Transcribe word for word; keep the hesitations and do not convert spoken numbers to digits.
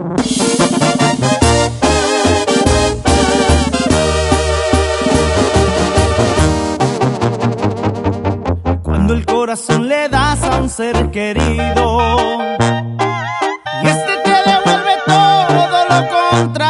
Cuando el corazón le das a un ser querido y este te devuelve todo lo contrario,